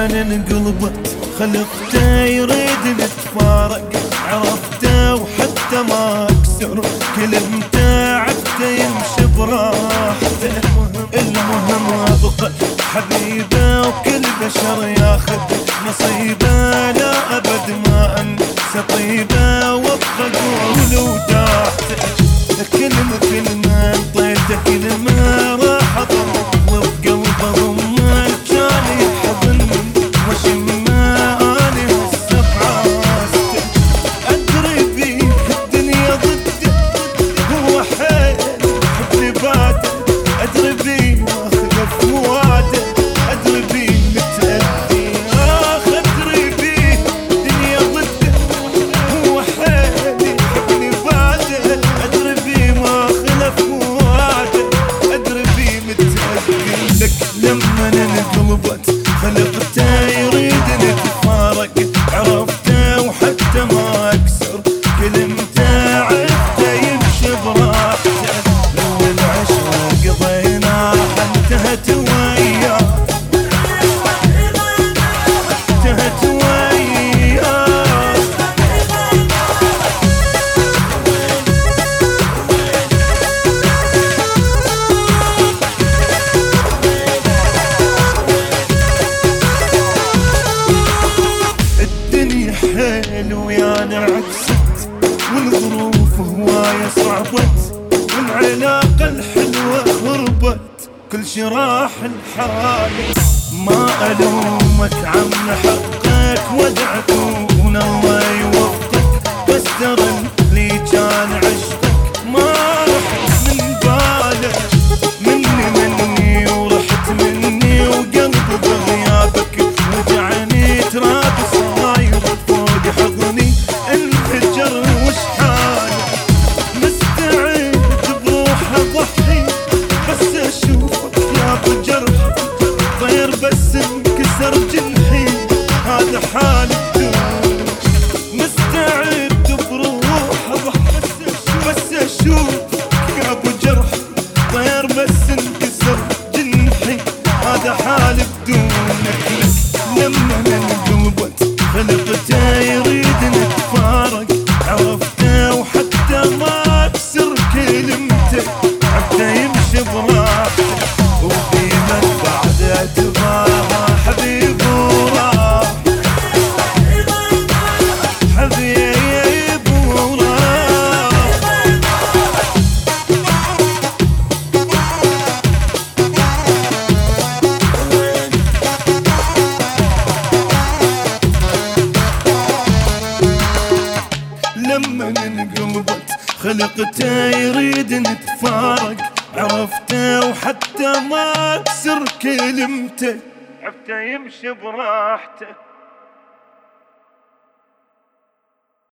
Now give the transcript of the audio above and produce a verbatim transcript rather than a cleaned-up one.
لما انقلبت خلقته يريد نتفارق، عرفته وحتى ما اكسر كلمته، عفته يمشي براحته. المهم ابقى حبيبه وكل بشر ياخذ نصيبه، لا ابد ما انسى طيبه وابقى اقول وداحته. كلمه كلمه انطيته كلمه راح اضر وبقلبه ضمن كان يحضن وشمه اني هسه بعاسته. ادري بيه الدنيا ضده هو حيل حبني باته، ادري بيه واخذه في وعده، ادري بيه متأذي اخ، ادري بيه الدنيا ضده هو حيل حبني باته، ادري بيه واخذه في وعده، ادري بيه متأذي. لك لما انقلبت خلقته يريد نتفارق، عرفته وحتى ما اكسر كلمته، عفته يمشي براحته. لو العشرة قضيناها انتهت وياه، انتهت وياه. الدنيا حيل ويانا عكست، والظروف هواية صعبت، والعلاقة الحلوة خربت، كل شي راح لحالي. ما ألومك عم حقك ودعكون الله يوفقك، بس ترى اللي كان عشقك ما رحت من باله، مني مني ورحت مني وقلبي بغيابك وجعني تراب صاير فوق حضني انفجر وش حالي. مستعد بروح اضحي بس اشوفك يا ابو جرح طير، بس انكسر جنحي هذا حالي بدون. مستعد بروح اضحي بس اشوفك يا ابو جرح طير، بس انكسر جنحي هذا حالي بدونك. لما انقلبت خلقته يريد نتفارق، عرفته وحتى ما اكسر كلمته، عفته يمشي براحته. وفي من بعده تباهى حبيب وراح، حبيب وراح. لما انقلبت خلقته يريد نتفارق، عرفته وحتى ما اكسر كلمته، عفته يمشي براحته.